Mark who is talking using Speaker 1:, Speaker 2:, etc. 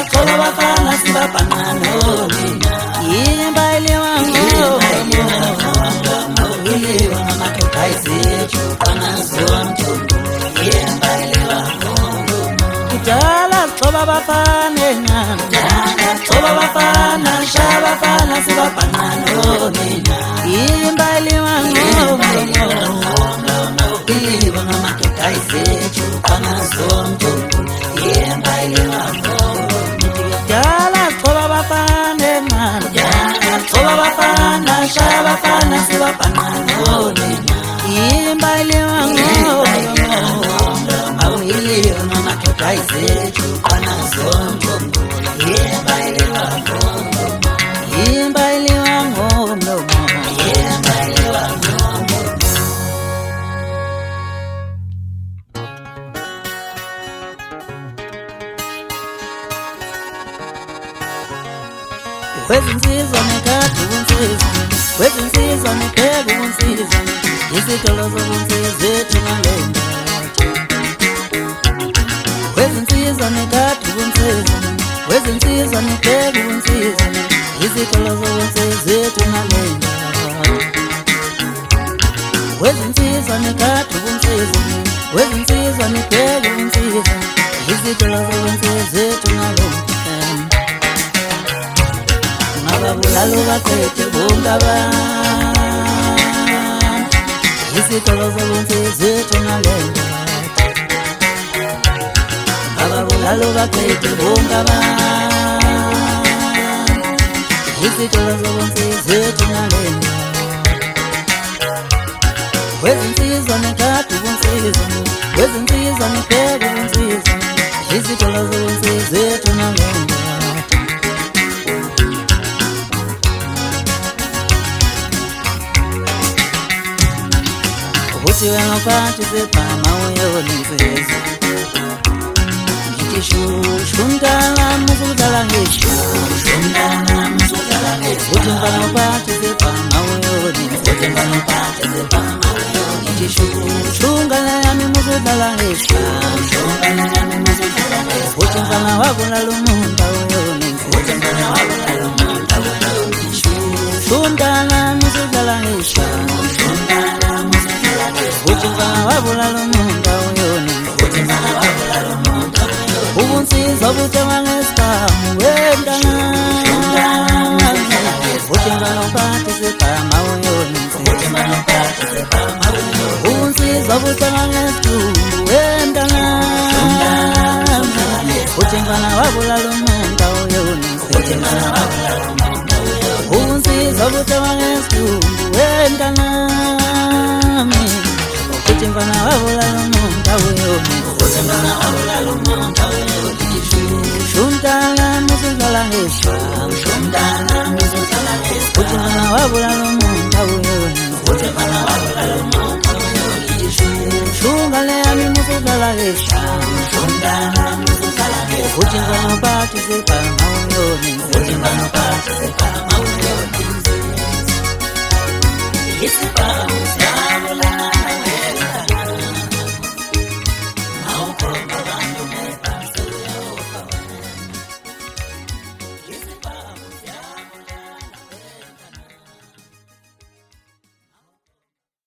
Speaker 1: xoba bafana sibabanana yimba iliwango iliwa ngamadoda izethu kanazomthungu yimba iliwango kudala xoba bafana enyana xoba bafana shabafana sibabanana yimba iliwango iliwa ngamadoda izethu kanazomthungu yimba iliwango kudala xoba bafana enyana xoba bafana shabafana sibabanana yimba iliwango iliwa ngamadoda izethu kanazomthungu yimba iliwango yimba iliwango yimba iliwango wezinsizwa nekade unsizwa wezinsizwa nekade unsizwa izitolo zobunsizwa ethu ngalenga wezinsizwa nekade unsizwa wezinsizwa nekade unsizwa izitolo zobunsizwa ethu ngalenga wezinsizwa nekade unsizwa wezinsizwa nekade unsizwa izitolo zobunsizwa ethu ngalenga ababulalo baqede bongaba izitolo zobunsizwa ethu ngalenga ababulalo baqede bongaba izitolo zobunsizwa ethu ngalenga wezinsizwa nekade ubunsizwa wezinsizwa nekade ubunsizwa izitolo zobunsizwa ethu ngalenga uthi wena uphathi sepama uyoninsizwa ngithi shumdala musudlala ngeshumdala musudlala ngeshumdala uthi mfana uphathi sepama uyoninsizwa uthi mfana uphathi sepama uyoninsizwa ngithi shungala yami musudlala ngeshumdala yami musudlala ngeshumdala uthi mfana wabulala umuntu uyoninsizwa uthi mfana wabulala umuntu uyoninsizwa shumdala musudlala ngeshumdala uthi mfana wabulala umuntu uyoninsizwa uthi mfana wabulala umuntu ubunsizwa buthengwa ngesibhamu wentana uthi mfana uphathi sepama uyoninsizwa uthi mfana uphathi sepama ubunsizwa buthengwa ngesithumbu wentana uthi mfana wabulala umuntu uyoninsizwa uthi mfana wabulala umuntu ubunsizwa buthengwa ngesithumbu wentana uthi mfana wabulala umuntu uyoninsizwa uthi mfana wabulala umuntu uyoninsizwa shumdala musudlala ngeshumdala shumdala musudlala ngeshumdala uthi mfana wabulala umuntu uyoninsizwa uthi mfana wabulala umuntu uyoninsizwa shungale yami musudlala ngeshumdala shumdala musudlala ngeshumdala uthi mfana uphathi sepama uyoninsizwa uthi mfana uphathi sepama uyoninsizwa